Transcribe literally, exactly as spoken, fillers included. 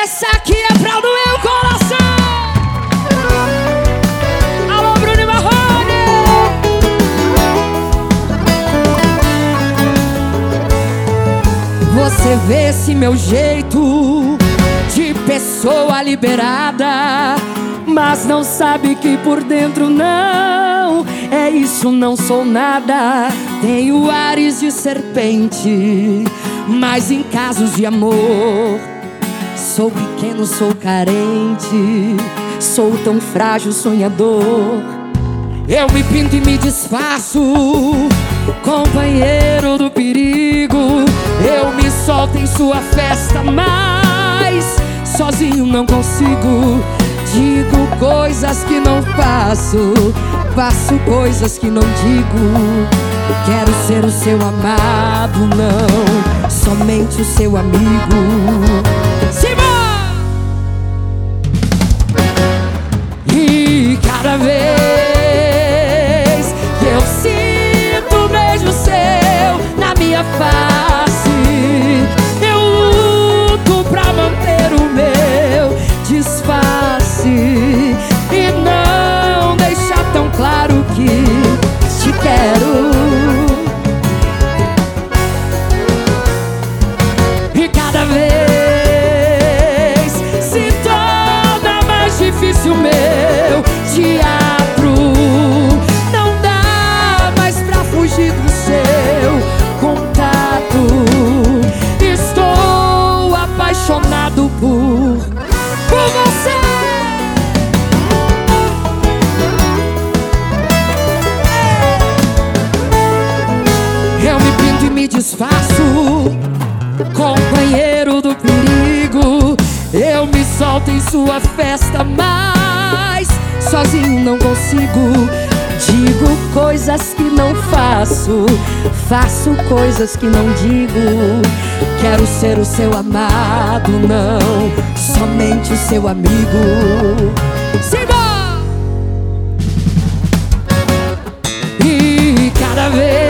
Essa aqui é pra doer o coração. Alô, Bruno Marrone. Você vê esse meu jeito de pessoa liberada, mas não sabe que por dentro não é isso, não sou nada. Tenho ares de serpente, mas em casos de amor sou pequeno, sou carente, sou tão frágil, sonhador. Eu me pinto e me desfaço, companheiro do perigo. Eu me solto em sua festa, mas sozinho não consigo. Digo coisas que não faço, faço coisas que não digo. Quero ser o seu amado, não somente o seu amigo. Simão! E cada vez que eu sinto um beijo seu na minha face, eu luto pra manter o meu disfarce e não deixar tão claro que te quero. E cada vez se torna mais difícil meu teatro. Não dá mais pra fugir do seu contato. Estou apaixonado por, por você. Eu me pinto e me desfaço, companheiro do perigo. Eu me solto em sua festa, mas sozinho não consigo. Digo coisas que não faço, faço coisas que não digo. Quero ser o seu amado, não somente o seu amigo. Siga! E cada vez